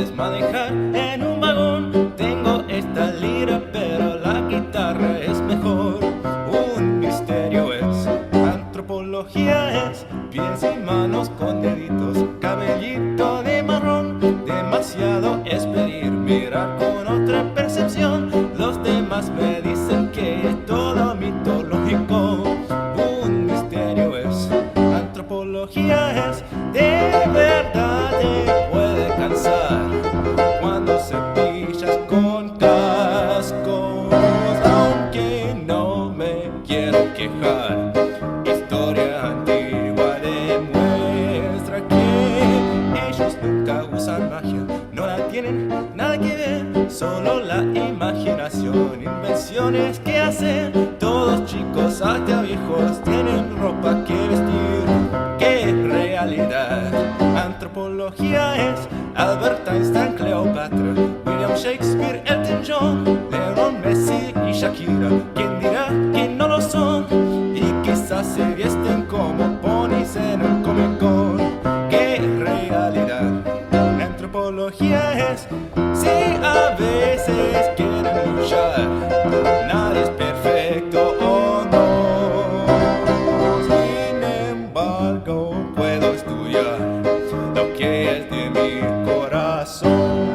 puedes manejar en un vagón. Tengo esta lira, pero la guitarra es mejor. Un misterio es, antropología es, pies y manos con deditos, cabellito de marrón. Demasiado es pedir, mirar con otra percepción. Los demás me dicen que es todo mitológico. Un misterio es, antropología es, de verdad te puede cansar cuando cepillas con cascos. Aunque no me quiero quejar, historia antigua demuestra que ellos nunca usan magia, no la tienen nada que ver, solo la imaginación. Invenciones que hacen todos, chicos hasta viejos, tienen ropa que vestir. ¿Qué realidad? Antropología es Albert Einstein, Cleopatra, William Shakespeare, Elton John, Lionel Messi y Shakira. ¿Quién dirá que no lo son? Y quizás se visten como ponis en el Comic Con. ¿Qué realidad? Antropología es, si a veces quieren luchar, nada es perfecto o no. Sin embargo, puedo estudiar lo que es de mi corazón.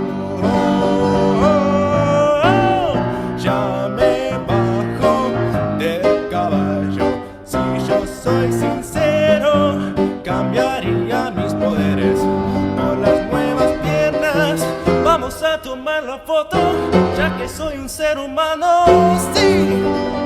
Ya me bajo del caballo. Si yo soy sincero, cambiaría mis poderes por las nuevas piernas. Vamos a tomar la foto, ya que soy un ser humano. Sí.